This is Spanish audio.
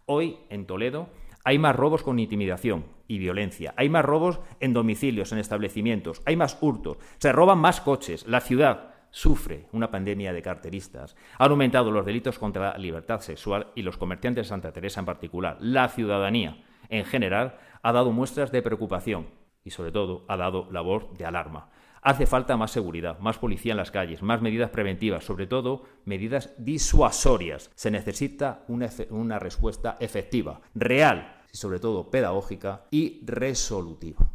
Hoy, en Toledo, hay más robos con intimidación y violencia. Hay más robos en domicilios, en establecimientos. Hay más hurtos. Se roban más coches. La ciudad sufre una pandemia de carteristas. Han aumentado los delitos contra la libertad sexual y los comerciantes de Santa Teresa en particular. La ciudadanía, en general, ha dado muestras de preocupación y, sobre todo, ha dado la voz de alarma. Hace falta más seguridad, más policía en las calles, más medidas preventivas, sobre todo medidas disuasorias. Se necesita una respuesta efectiva, real y, sobre todo, pedagógica y resolutiva.